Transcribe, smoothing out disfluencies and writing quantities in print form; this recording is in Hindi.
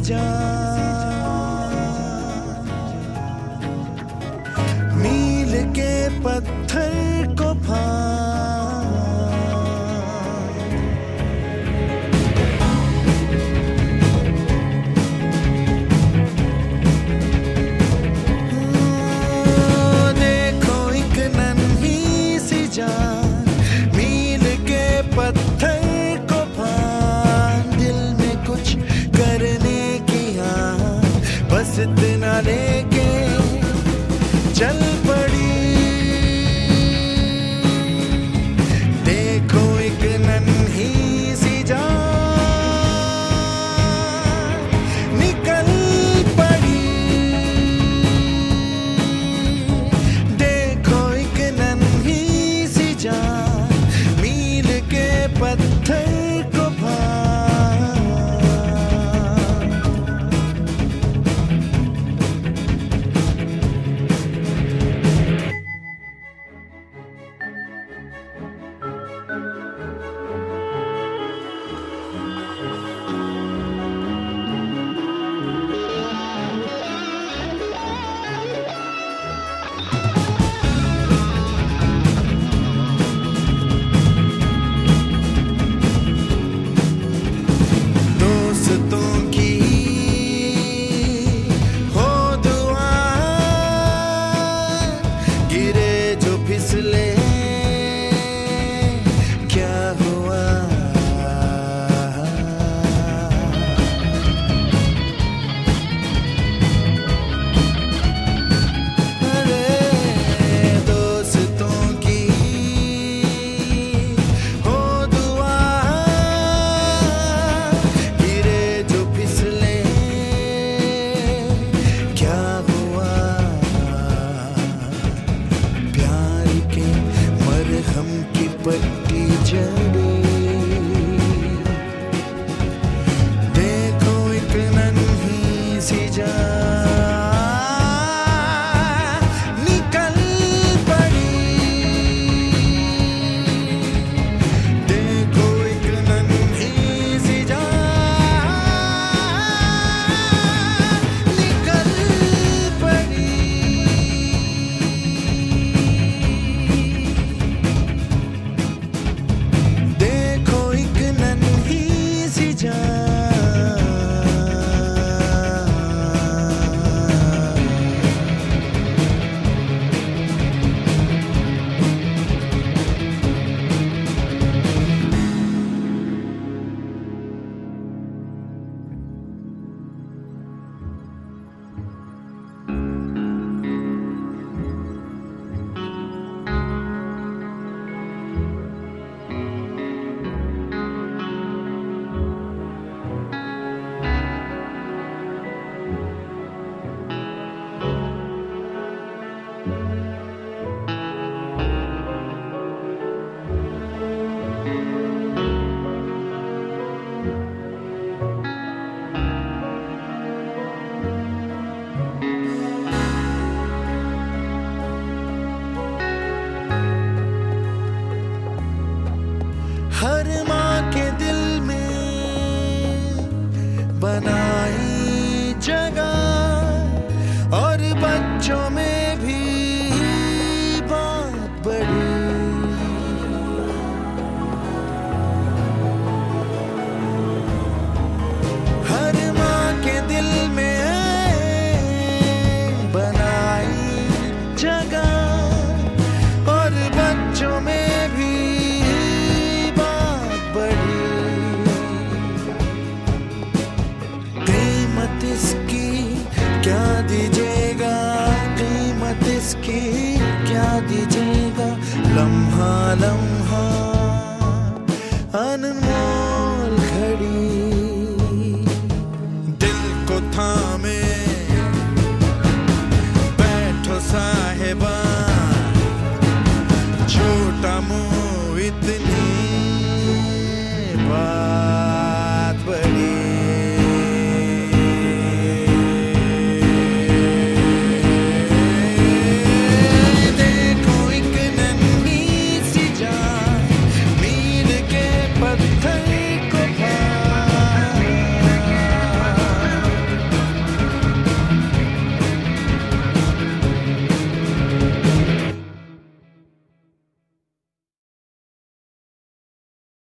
जान, मील के पत्थर को फान, देखो एक नन्ही सी जान, मील के पत्थर को फान, दिल में कुछ करने की आन, बस इतना लेके चल पड़ी। देखो एक नन्ही सी जान निकल पड़ी, देखो एक नन्ही सी जान, मील के पत्थर को फान। पट्टी जड़ी, देखो एक नन्ही सी जान निकल पड़ी, देखो एक नन्ही सी जान निकल पड़ी। हर माँ के दिल में बनाई जगह और बच्चों में भी बात बड़ी, हर माँ के दिल में बनाई जगह और बच्चों में इसकी क्या दीजिएगा, कीमत इसकी क्या दीजिएगा, लम्हा लम्हा अनमोल घड़ी, दिल को थामे बैठो साहिबा, छोटा मुँह इतनी